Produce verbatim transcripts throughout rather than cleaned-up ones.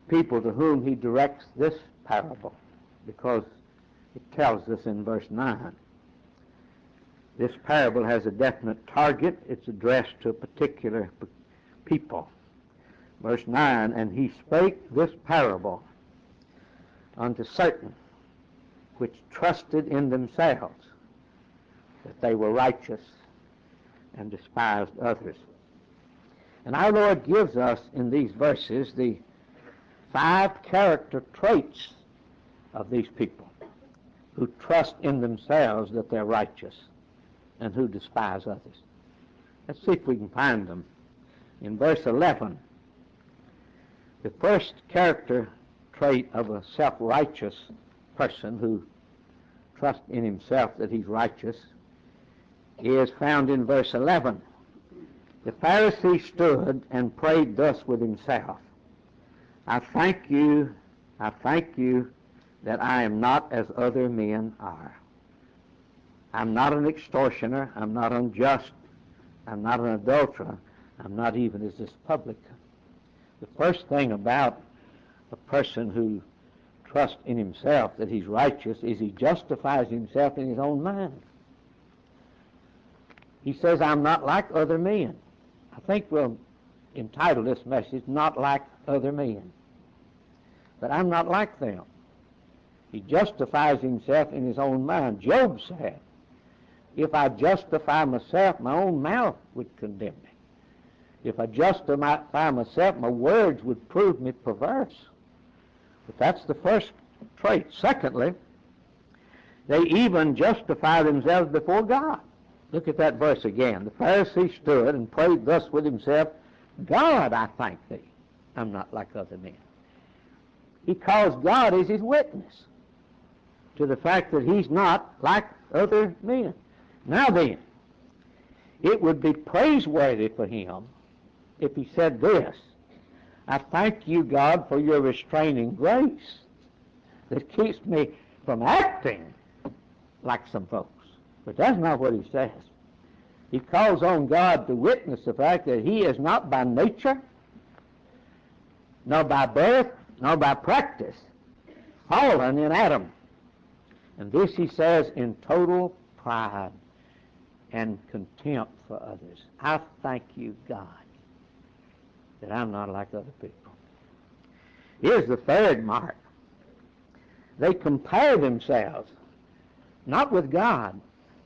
people to whom he directs this parable, because it tells us in verse nine. This parable has a definite target. It's addressed to a particular people. Verse nine, and he spake this parable unto certain which trusted in themselves that they were righteous and despised others. And our Lord gives us in these verses the five character traits of these people who trust in themselves that they're righteous and who despise others. Let's see if we can find them. In verse eleven, the first character trait of a self-righteous person who trusts in himself that he's righteous is found in verse eleven. The Pharisee stood and prayed thus with himself, I thank you, I thank you that I am not as other men are. I'm not an extortioner, I'm not unjust, I'm not an adulterer, I'm not even as this publican. The first thing about a person who trusts in himself that he's righteous is he justifies himself in his own mind. He says, I'm not like other men. I think we'll entitle this message, Not Like Other Men. But I'm not like them. He justifies himself in his own mind. Job said, if I justify myself, my own mouth would condemn me. If I justify myself, my words would prove me perverse. But that's the first trait. Secondly, they even justify themselves before God. Look at that verse again. The Pharisee stood and prayed thus with himself, God, I thank thee, I'm not like other men. He calls God as his witness to the fact that he's not like other men. Now then, it would be praiseworthy for him if he said this, I thank you, God, for your restraining grace that keeps me from acting like some folks. But that's not what he says. He calls on God to witness the fact that he is not by nature, nor by birth, nor by practice, fallen in Adam. And this he says in total pride and contempt for others. I thank you, God, that I'm not like other people. Here's the third mark. They compare themselves not with God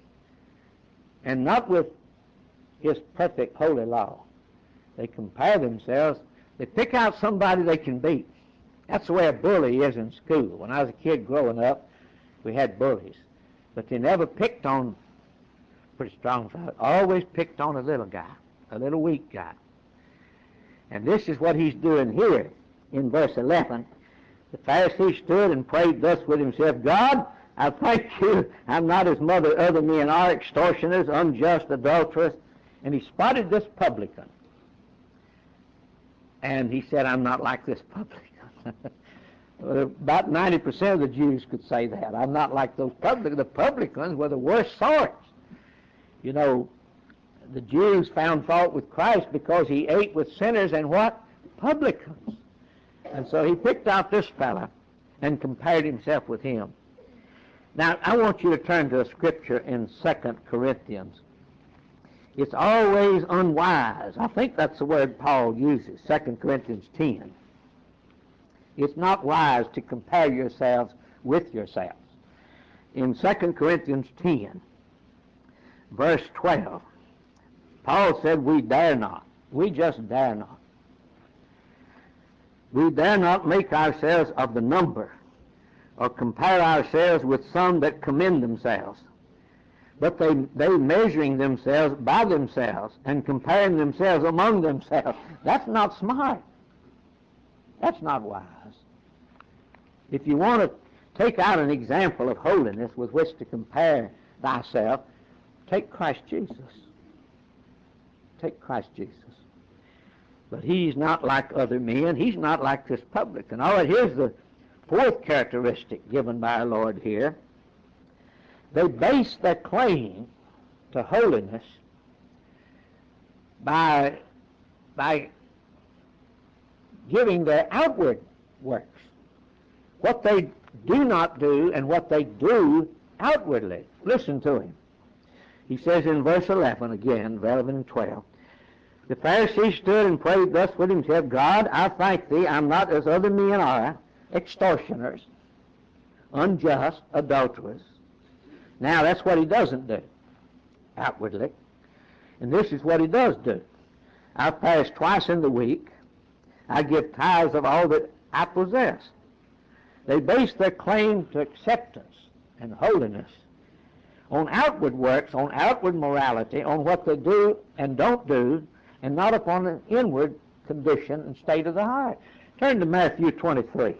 and not with his perfect holy law. They compare themselves. They pick out somebody they can beat. That's the way a bully is in school. When I was a kid growing up, we had bullies. But they never picked on pretty strong fellow. Always picked on a little guy, a little weak guy. And this is what he's doing here in verse eleven. The Pharisee stood and prayed thus with himself, God, I thank you, I'm not as mother other men are, extortioners, unjust, adulterers. And he spotted this publican. And he said, I'm not like this publican. About ninety percent of the Jews could say that. I'm not like those publicans. The publicans were the worst sorts. You know, the Jews found fault with Christ because he ate with sinners and what? Publicans. And so he picked out this fella and compared himself with him. Now, I want you to turn to a scripture in Second Corinthians. It's always unwise. I think that's the word Paul uses, Second Corinthians ten. It's not wise to compare yourselves with yourselves. In Second Corinthians ten, verse twelve, Paul said, we dare not. We just dare not. We dare not make ourselves of the number or compare ourselves with some that commend themselves. But they, they measuring themselves by themselves and comparing themselves among themselves. That's not smart. That's not wise. If you want to take out an example of holiness with which to compare thyself, take Christ Jesus. Take Christ Jesus. But he's not like other men. He's not like this publican. All right, here's the fourth characteristic given by our Lord here. They base their claim to holiness by, by giving their outward works. What they do not do and what they do outwardly. Listen to him. He says in verse eleven again, eleven and twelve, the Pharisee stood and prayed thus with himself, God, I thank thee, I'm not as other men are, extortioners, unjust, adulterers. Now, that's what he doesn't do outwardly. And this is what he does do. I fast twice in the week. I give tithes of all that I possess. They base their claim to acceptance and holiness on outward works, on outward morality, on what they do and don't do, and not upon an inward condition and state of the heart. Turn to Matthew twenty-three.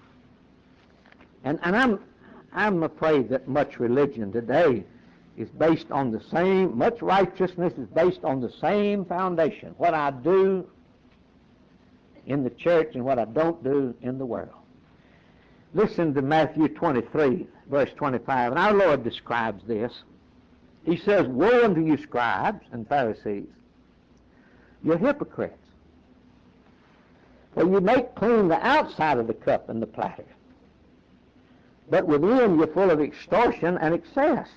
And, and I'm, I'm afraid that much religion today is based on the same, much righteousness is based on the same foundation. What I do in the church and what I don't do in the world. Listen to Matthew twenty-three, verse twenty-five, and our Lord describes this. He says, woe unto you, scribes and Pharisees, you're hypocrites, for you make clean the outside of the cup and the platter, but within you're full of extortion and excess.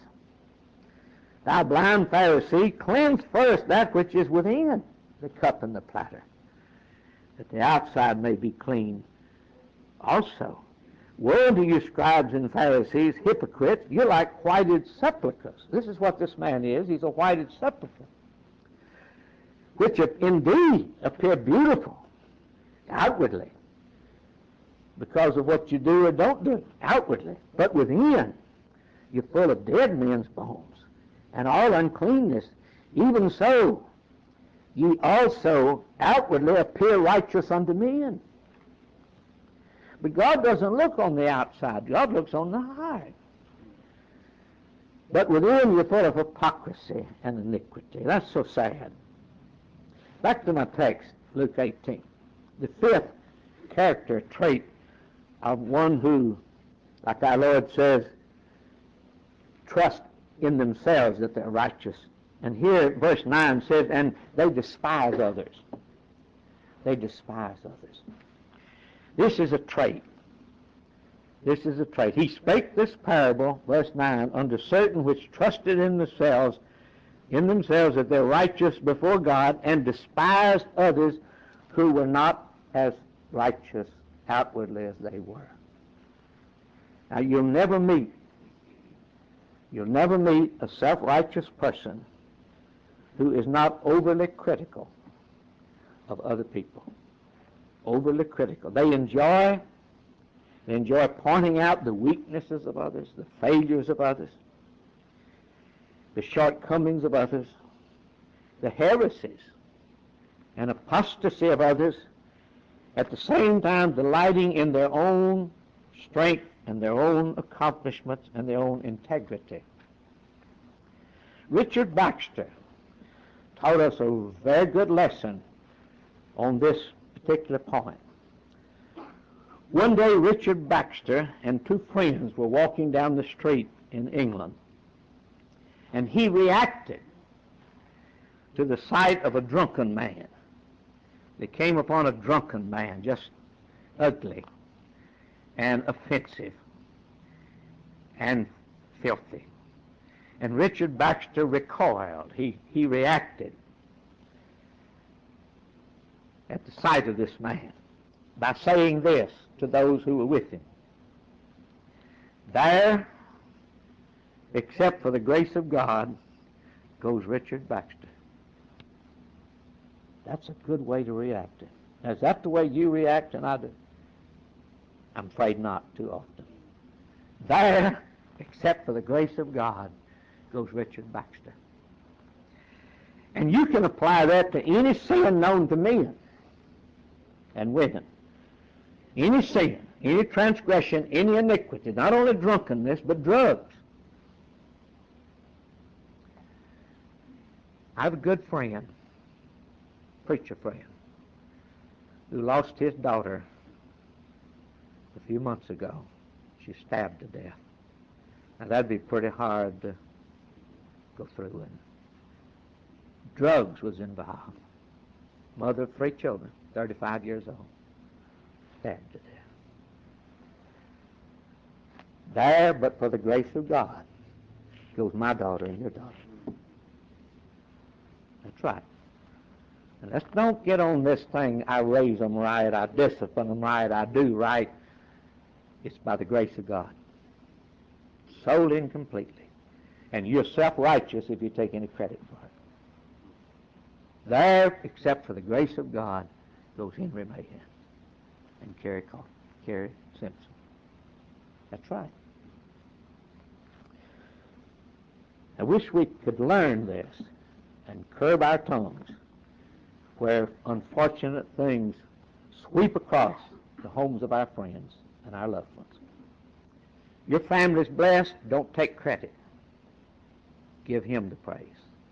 Thou blind Pharisee, cleanse first that which is within the cup and the platter, that the outside may be clean also. Woe unto you, scribes and Pharisees, hypocrites, you're like whited sepulchres. This is what this man is. He's a whited sepulchre, which indeed appear beautiful outwardly because of what you do or don't do outwardly. But within, you're full of dead men's bones and all uncleanness. Even so, ye also outwardly appear righteous unto men. But God doesn't look on the outside. God looks on the heart. But within you're full of hypocrisy and iniquity. That's so sad. Back to my text, Luke eighteen. The fifth character trait of one who, like our Lord says, trust in themselves that they're righteous. And here, verse nine says, and they despise others. They despise others. This is a trait. This is a trait. He spake this parable, verse nine, unto certain which trusted in themselves, in themselves that they're righteous before God, and despised others who were not as righteous outwardly as they were. Now you'll never meet, you'll never meet a self-righteous person who is not overly critical of other people. Overly critical. They enjoy, they enjoy pointing out the weaknesses of others, the failures of others, the shortcomings of others, the heresies and apostasy of others, at the same time delighting in their own strength and their own accomplishments and their own integrity. Richard Baxter taught us a very good lesson on this particular point. One day Richard Baxter and two friends were walking down the street in England, and he reacted to the sight of a drunken man. They came upon a drunken man, just ugly and offensive and filthy. And Richard Baxter recoiled. He, he reacted at the sight of this man by saying this to those who were with him. There, except for the grace of God, goes Richard Baxter. That's a good way to react. Now, is that the way you react and I do? I'm afraid not too often. There, except for the grace of God, goes Richard Baxter. And you can apply that to any sin known to men and women. Any sin, any transgression, any iniquity, not only drunkenness, but drugs. I have a good friend, preacher friend, who lost his daughter a few months ago. She stabbed to death. Now that'd be pretty hard to go through. And drugs was involved. Mother of three children, thirty-five years old, stabbed to death. There, but for the grace of God, goes my daughter and your daughter. That's right. And let's don't get on this thing, I raise them right, I discipline them right, I do right. It's by the grace of God. Solely and completely. And you're self-righteous if you take any credit for it. There, except for the grace of God, goes Henry Mahan and Carrie, Carrie Simpson. That's right. I wish we could learn this and curb our tongues where unfortunate things sweep across the homes of our friends and our loved ones. Your family's blessed, don't take credit. Give him the praise.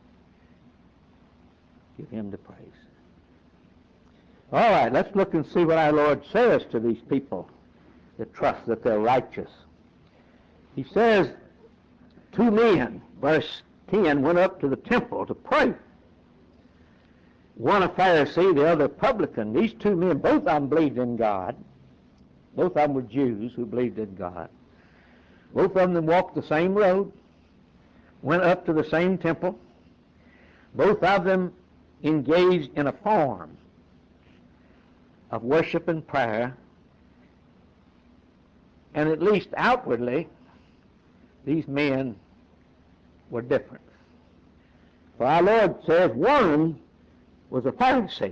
Give him the praise. All right, let's look and see what our Lord says to these people that trust that they're righteous. He says, two men, verse ten, went up to the temple to pray. One a Pharisee, the other a publican. These two men, both of them believed in God. Both of them were Jews who believed in God. Both of them walked the same road, went up to the same temple. Both of them engaged in a form of worship and prayer. And at least outwardly, these men were different. For our Lord says one was a Pharisee.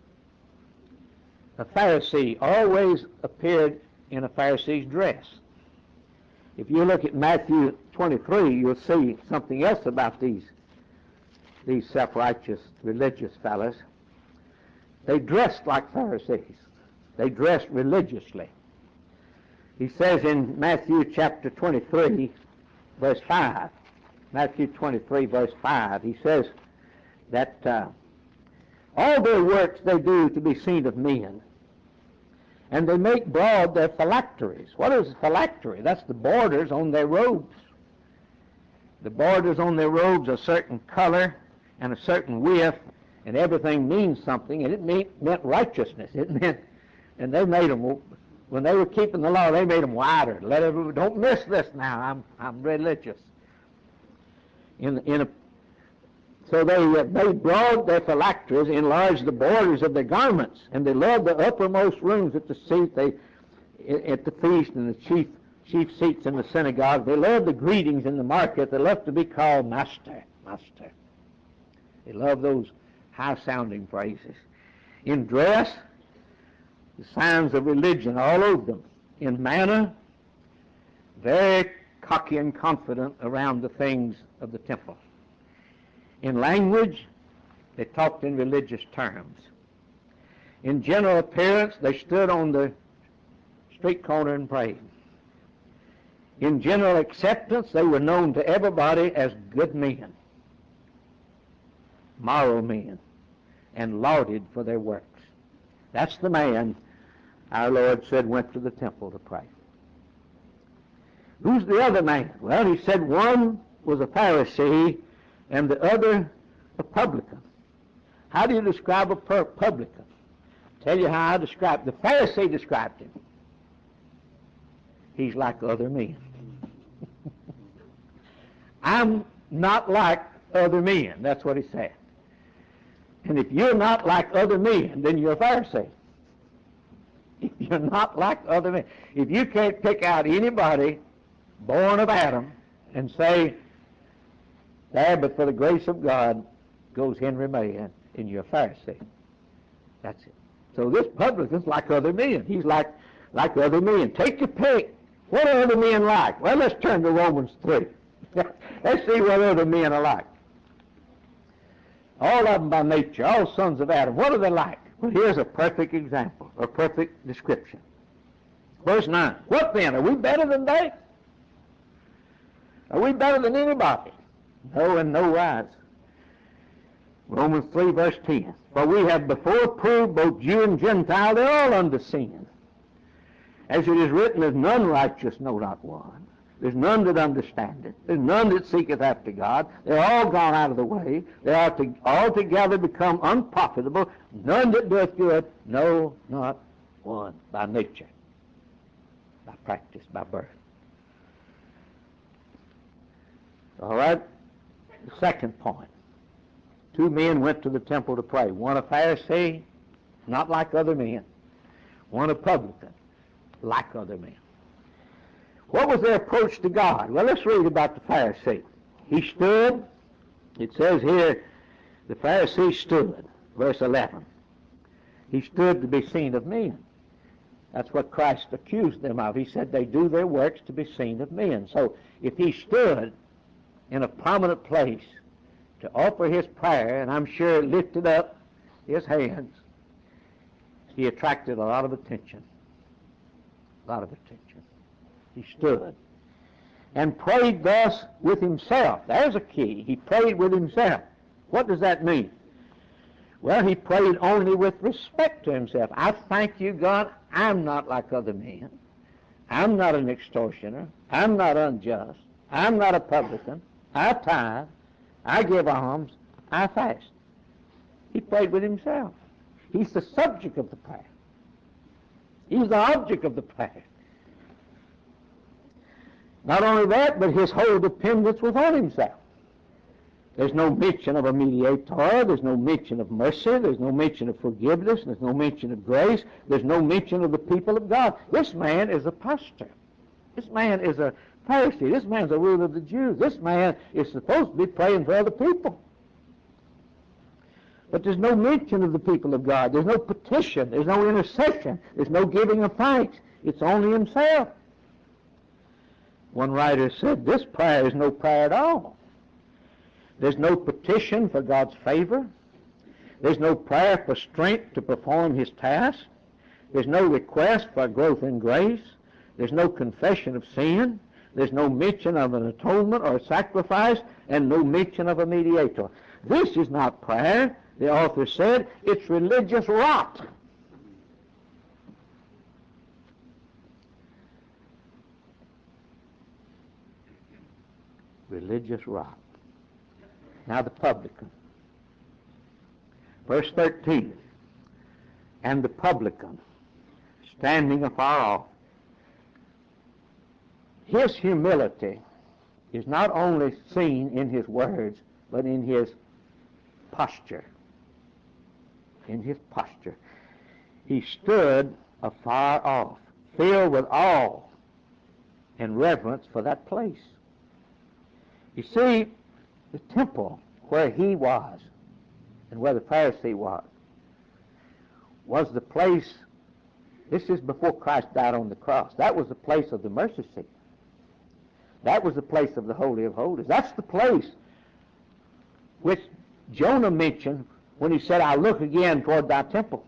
A Pharisee always appeared in a Pharisee's dress. If you look at Matthew twenty-three, you'll see something else about these, these self-righteous religious fellows. They dressed like Pharisees. They dressed religiously. He says in Matthew chapter twenty-three, verse five, Matthew twenty-three, verse five, he says that uh, all their works they do to be seen of men, and they make broad their phylacteries. What is a phylactery? That's the borders on their robes. The borders on their robes are a certain color and a certain width, and everything means something, and it mean, meant righteousness. It meant, and they made them, when they were keeping the law, they made them wider. Let everyone, don't miss this now, I'm, I'm religious. In, in a, so they uh, made broad their phylacteries, enlarged the borders of their garments, and they loved the uppermost rooms at the seat, they, at the feast and the chief, chief seats in the synagogue. They loved the greetings in the market. They loved to be called master, master. They loved those high-sounding phrases. In dress, the signs of religion all over them. In manner, very cocky and confident around the things of the temple. In language, they talked in religious terms. In general appearance, they stood on the street corner and prayed. In general acceptance, they were known to everybody as good men, moral men, and lauded for their works. That's the man our Lord said went to the temple to pray. Who's the other man? Well, he said one was a Pharisee and the other a publican. How do you describe a publican? I'll tell you how I describe the Pharisee described him. He's like other men. I'm not like other men. That's what he said. And if you're not like other men, then you're a Pharisee. If you're not like other men, if you can't pick out anybody born of Adam and say, there, but for the grace of God goes Henry Mahan, and you're a Pharisee. That's it. So this publican's like other men. He's like, like other men. Take your pick. What are other men like? Well, let's turn to Romans three. Let's see what other men are like. All of them by nature, all sons of Adam. What are they like? Well, here's a perfect example, a perfect description. Verse nine. What then? Are we better than they? Are we better than anybody? No, in no wise. Romans three, verse ten. For we have before proved both Jew and Gentile, they're all under sin. As it is written, there's none righteous, no, not one. There's none that understandeth. There's none that seeketh after God. They're all gone out of the way. They are to, altogether become unprofitable. None that doeth good, no, not one. By nature, by practice, by birth. All right? The second point. Two men went to the temple to pray. One a Pharisee, not like other men. One a publican, like other men. What was their approach to God? Well, let's read about the Pharisee. He stood, it says here, the Pharisee stood, verse eleven. He stood to be seen of men. That's what Christ accused them of. He said they do their works to be seen of men. So if he stood in a prominent place to offer his prayer, and I'm sure lifted up his hands, he attracted a lot of attention. A lot of attention. He stood and prayed thus with himself. There's a key. He prayed with himself. What does that mean? Well, he prayed only with respect to himself. I thank you, God, I'm not like other men. I'm not an extortioner. I'm not unjust. I'm not a publican. I tithe. I give alms. I fast. He prayed with himself. He's the subject of the prayer. He's the object of the prayer. Not only that, but his whole dependence was on himself. There's no mention of a mediator. There's no mention of mercy. There's no mention of forgiveness. There's no mention of grace. There's no mention of the people of God. This man is a pastor. This man is a Pharisee. This man's a ruler of the Jews. This man is supposed to be praying for other people. But there's no mention of the people of God. There's no petition. There's no intercession. There's no giving of thanks. It's only himself. One writer said, this prayer is no prayer at all. There's no petition for God's favor. There's no prayer for strength to perform his task. There's no request for growth in grace. There's no confession of sin. There's no mention of an atonement or a sacrifice, and no mention of a mediator. This is not prayer, the author said. It's religious rot. Religious rot. Now the publican. Verse thirteen. And the publican, standing afar off. His humility is not only seen in his words, but in his posture. In his posture. He stood afar off, filled with awe and reverence for that place. You see, the temple where he was and where the Pharisee was, was the place, this is before Christ died on the cross, that was the place of the mercy seat. That was the place of the Holy of Holies. That's the place which Jonah mentioned when he said, I'll look again toward thy temple.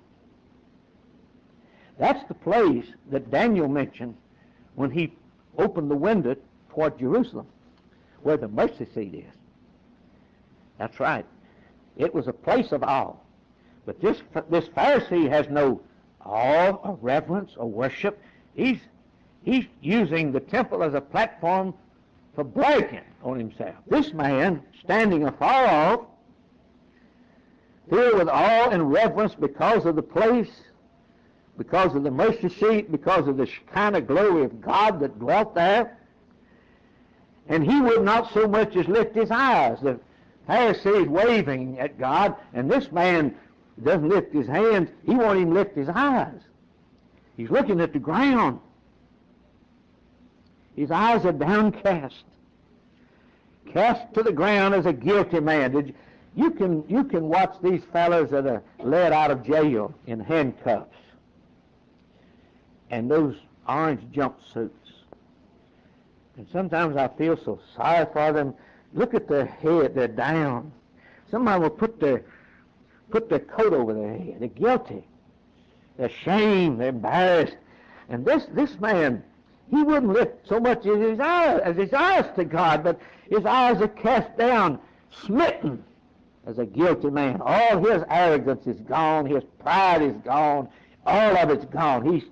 That's the place that Daniel mentioned when he opened the window toward Jerusalem, where the mercy seat is. That's right. It was a place of awe. But this, this Pharisee has no awe or reverence or worship. He's, he's using the temple as a platform for bragging on himself. This man, standing afar off, filled with awe and reverence because of the place, because of the mercy seat, because of the Shekinah glory of God that dwelt there. And he would not so much as lift his eyes. The Pharisee is waving at God, and this man doesn't lift his hands. He won't even lift his eyes. He's looking at the ground. His eyes are downcast, cast to the ground as a guilty man. Did you, you can you can watch these fellows that are led out of jail in handcuffs and those orange jumpsuits. And sometimes I feel so sorry for them. Look at their head; they're down. Somebody will put their put their coat over their head. They're guilty. They're ashamed. They're embarrassed. And this this man, he wouldn't lift so much as his eyes, as his eyes to God, but his eyes are cast down, smitten as a guilty man. All his arrogance is gone. His pride is gone. All of it's gone. He's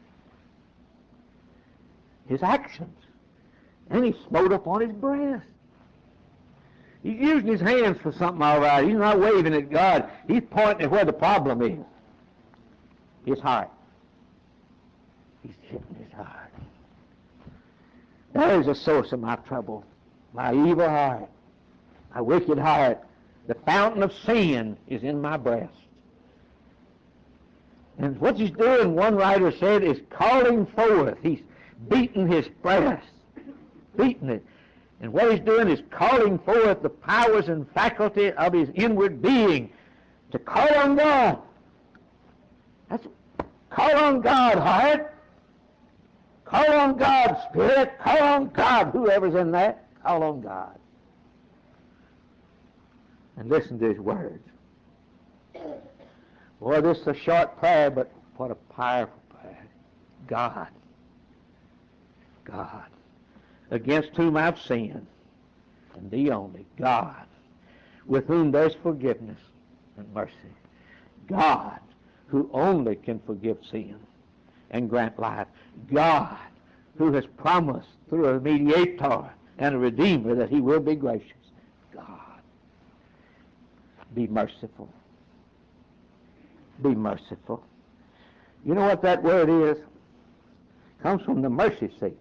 his actions. And he smote upon his breast. He's using his hands for something all right. He's not waving at God. He's pointing at where the problem is. His heart. He's hitting his heart. That is the source of my trouble. my evil heart, my wicked heart, the fountain of sin is in my breast. And what he's doing, one writer said, is calling forth. He's beating his breast, beating it. And what he's doing is calling forth the powers and faculty of his inward being to call on God. That's call on God, heart. Call on God, spirit. Call on God, whoever's in that. Call on God. And listen to his words. Boy, this is a short prayer, but what a powerful prayer. God. God. Against whom I've sinned, and thee only, God, with whom there's forgiveness and mercy. God, who only can forgive sin and grant life. God, who has promised through a mediator and a redeemer that he will be gracious. God, be merciful. Be merciful. You know what that word is? It comes from the mercy seat.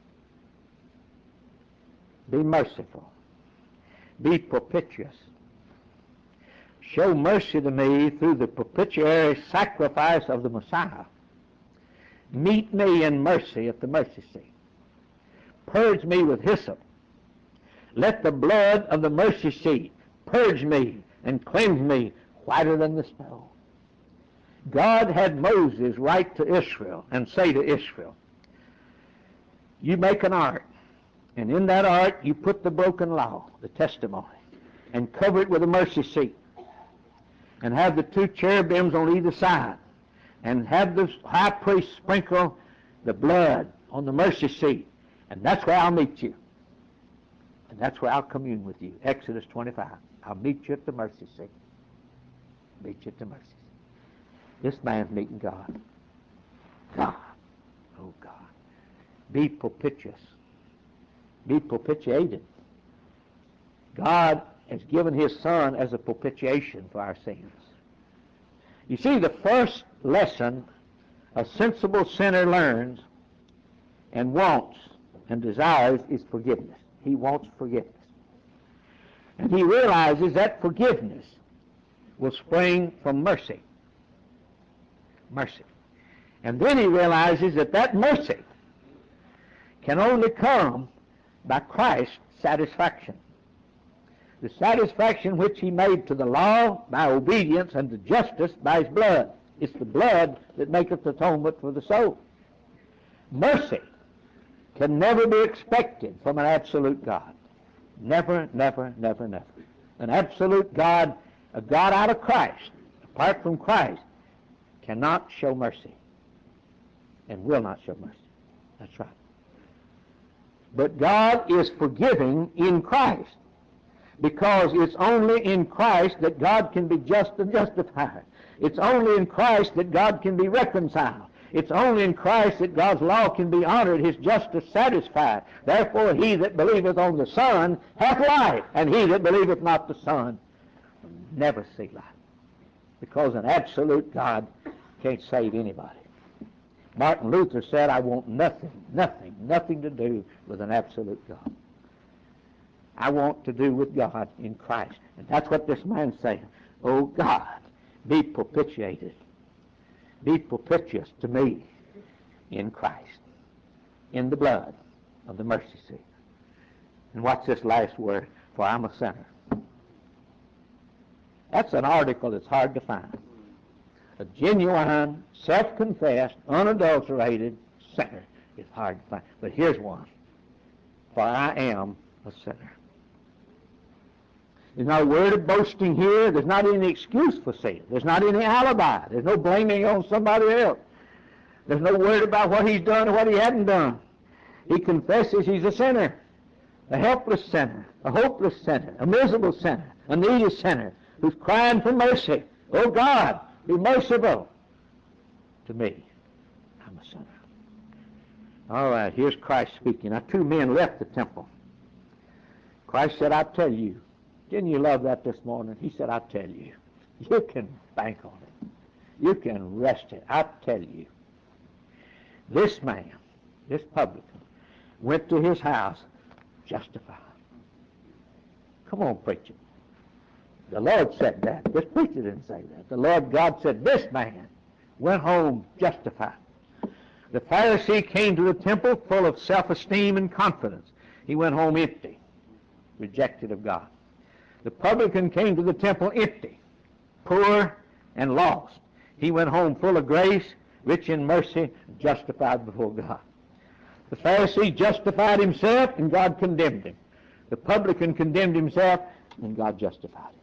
Be merciful. Be propitious. Show mercy to me through the propitiatory sacrifice of the Messiah. Meet me in mercy at the mercy seat. Purge me with hyssop. Let the blood of the mercy seat purge me and cleanse me whiter than the snow. God had Moses write to Israel and say to Israel, you make an ark, and in that ark you put the broken law, the testimony, and cover it with a mercy seat, and have the two cherubims on either side, and have the high priest sprinkle the blood on the mercy seat, and that's where I'll meet you. And that's where I'll commune with you. Exodus twenty-five. I'll meet you at the mercy seat. Meet you at the mercy seat. This man's meeting God. God. Oh, God. Be propitious. Be propitiated. God has given his Son as a propitiation for our sins. You see, the first lesson a sensible sinner learns and wants and desires is forgiveness. He wants forgiveness. And he realizes that forgiveness will spring from mercy. Mercy. And then he realizes that that mercy can only come by Christ's satisfaction. The satisfaction which he made to the law by obedience and to justice by his blood. It's the blood that maketh atonement for the soul. Mercy can never be expected from an absolute God. Never, never, never, never. An absolute God, a God out of Christ, apart from Christ, cannot show mercy and will not show mercy. That's right. But God is forgiving in Christ, because it's only in Christ that God can be just and justified. It's only in Christ that God can be reconciled. It's only in Christ that God's law can be honored, his justice satisfied. Therefore he that believeth on the Son hath life, and he that believeth not the Son will never see life. Because an absolute God can't save anybody. Martin Luther said, I want nothing, nothing, nothing to do with an absolute God. I want to do with God in Christ. And that's what this man's saying. Oh God, be propitiated. Be propitious to me in Christ, in the blood of the mercy seat. And what's this last word? For I'm a sinner. That's an article that's hard to find. A genuine, self-confessed, unadulterated sinner is hard to find. But here's one. For I am a sinner. There's not a word of boasting here. There's not any excuse for sin. There's not any alibi. There's no blaming on somebody else. There's no word about what he's done or what he hadn't done. He confesses he's a sinner, a helpless sinner, a hopeless sinner, a miserable sinner, a needy sinner who's crying for mercy. Oh God, be merciful to me. I'm a sinner. All right, here's Christ speaking. Now, two men left the temple. Christ said, I tell you. Didn't you love that this morning? He said, I tell you. You can bank on it. You can rest it. I tell you. This man, this publican, went to his house justified. Come on, preacher. The Lord said that. This preacher didn't say that. The Lord God said, this man went home justified. The Pharisee came to the temple full of self-esteem and confidence. He went home empty, rejected of God. The publican came to the temple empty, poor and lost. He went home full of grace, rich in mercy, justified before God. The Pharisee justified himself, and God condemned him. The publican condemned himself, and God justified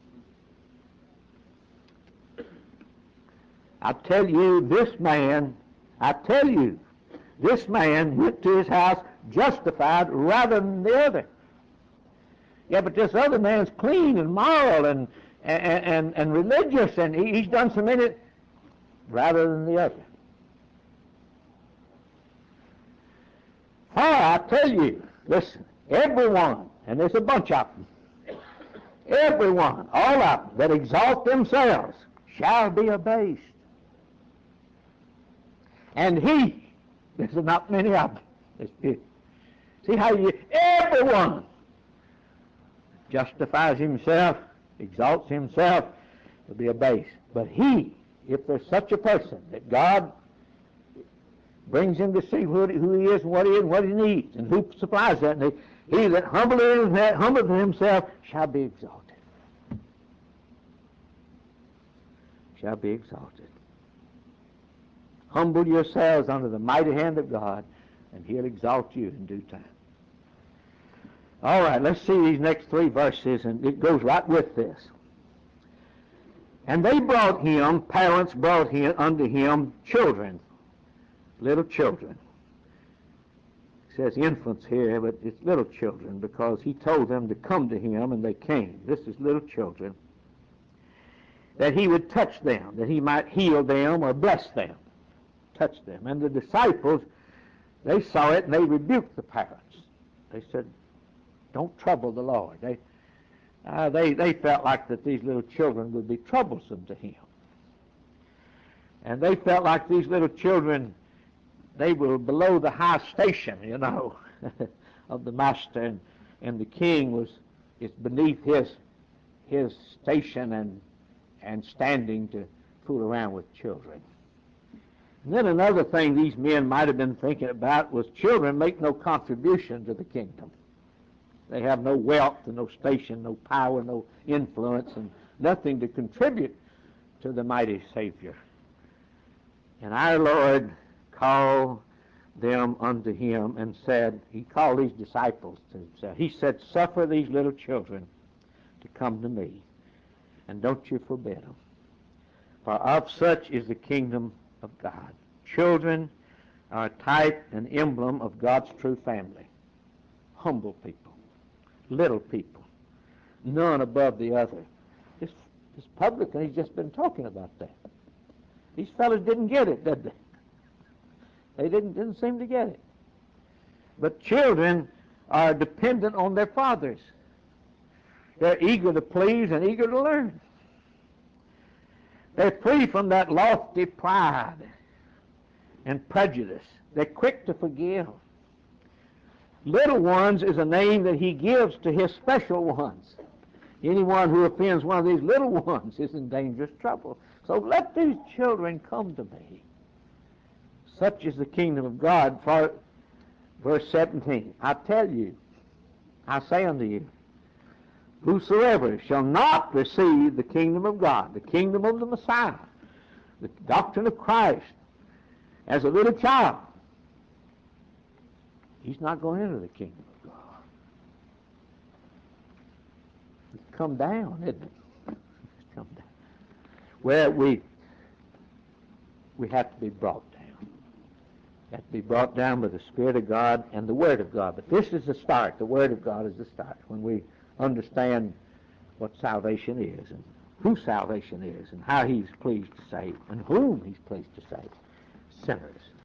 him. I tell you, this man, I tell you, this man went to his house justified rather than the other. Yeah, but this other man's clean and moral and and, and, and religious, and he, he's done so many, rather than the other. For I tell you, listen, everyone, and there's a bunch of them, everyone, all of them that exalt themselves shall be abased. And he, there's not many of them. There's few. See how you, everyone justifies himself, exalts himself, will be abased. But he, if there's such a person that God brings him to see who, who he is and what he is and what he needs and who supplies that need, he that humbleth humbleth himself shall be exalted. Shall be exalted. Humble yourselves under the mighty hand of God, and he'll exalt you in due time. All right, let's see these next three verses, and it goes right with this. And they brought him, parents brought him unto him children, little children. It says infants here, but it's little children because he told them to come to him, and they came. This is little children. That he would touch them, that he might heal them or bless them. Touch them. And the disciples, they saw it and they rebuked the parents. They said, don't trouble the Lord. They, uh, they, they felt like that these little children would be troublesome to him. And they felt like these little children, they were below the high station, you know, of the master, and, and the king was is beneath his his station and and standing to fool around with children. And then another thing these men might have been thinking about was children make no contribution to the kingdom. They have no wealth and no station, no power, no influence, and nothing to contribute to the mighty Savior. And our Lord called them unto him and said, he called these disciples to himself. He said, suffer these little children to come to me, and don't you forbid them. For of such is the kingdom of God. Children are a type and emblem of God's true family. Humble people, little people, none above the other. This, this publican, he's just been talking about that. These fellas didn't get it, did they? They didn't, didn't seem to get it. But children are dependent on their fathers. They're eager to please and eager to learn. They're free from that lofty pride and prejudice. They're quick to forgive. Little ones is a name that he gives to his special ones. Anyone who offends one of these little ones is in dangerous trouble. So let these children come to me. Such is the kingdom of God. For verse seventeen, I tell you, I say unto you, whosoever shall not receive the kingdom of God, the kingdom of the Messiah, the doctrine of Christ, as a little child, he's not going into the kingdom of God. It's come down, isn't it? It's come down. Well, we, we have to be brought down. We have to be brought down by the Spirit of God and the Word of God. But this is the start. The Word of God is the start. When we understand what salvation is and who salvation is and how he's pleased to save and whom he's pleased to save. Sinners.